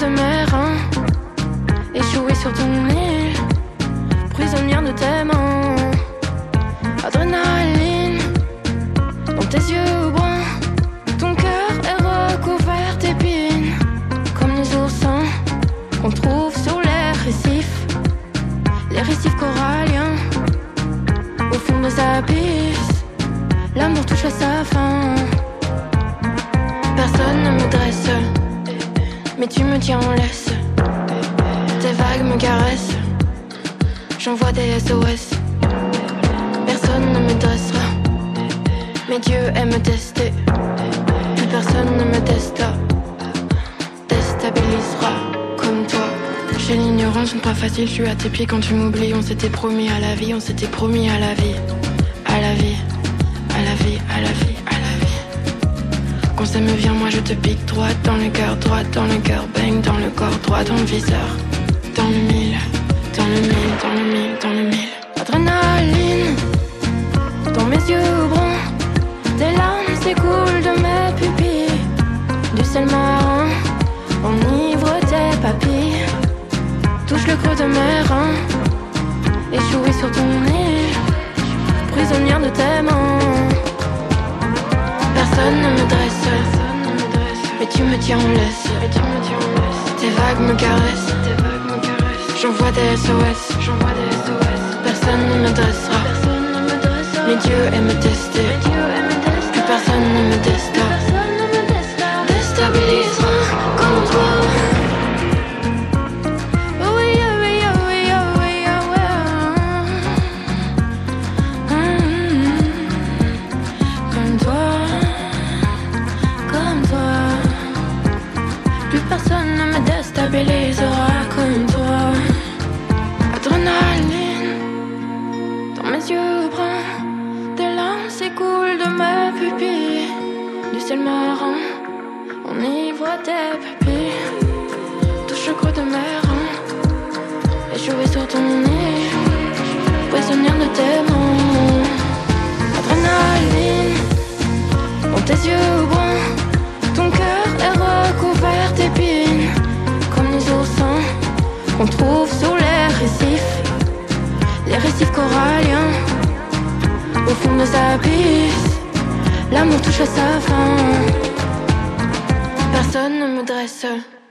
de mes reins, échouée sur ton île, prisonnière de tes mains. Adrénaline dans tes yeux bruns, ton cœur est recouvert d'épines, comme les oursins qu'on trouve sur les récifs coralliens. Au fond des abysses, l'amour touche à sa fin. Personne ne me dresse, mais tu me tiens en laisse. Tes vagues me caressent, j'envoie des SOS. Personne ne me dressera, mais Dieu aime me tester. Plus personne ne me testa, déstabilisera comme toi. J'ai l'ignorance, pas facile, je suis à tes pieds quand tu m'oublies. On s'était promis à la vie, on s'était promis à la vie. À la vie, à la vie, à la vie, à la vie. Quand ça me vient, moi je te pique droit dans le cœur, bang dans le corps, droit dans le viseur. Dans le mille, dans le mille, dans le mille, dans le mille. Adrénaline dans mes yeux bruns, des larmes s'écoulent de mes pupilles. Du sel marin enivre tes papilles, touche le creux de mes reins, échouée sur ton île, prisonnière de tes mains. Personne ne me dresse, mais tu me tiens en laisse. Tes vagues me caressent, j'envoie des SOS. Personne ne me dressera, mais Dieu aime me tester. Plus personne ne me testa, déstabilisera comme toi. Personne ne me déstabilisera comme toi. Adrénaline dans mes yeux bruns, des larmes s'écoulent de mes pupilles. Du ciel marin enivre tes papilles, touche le creux de mes reins, échouée sur ton nez, prisonnière de tes mains. Adrénaline dans tes yeux bruns, ton cœur est recouvert d'épines, comme les oursins qu'on trouve sur les récifs coralliens. Au fond des abysses, l'amour touche à sa fin. Personne ne me dresse,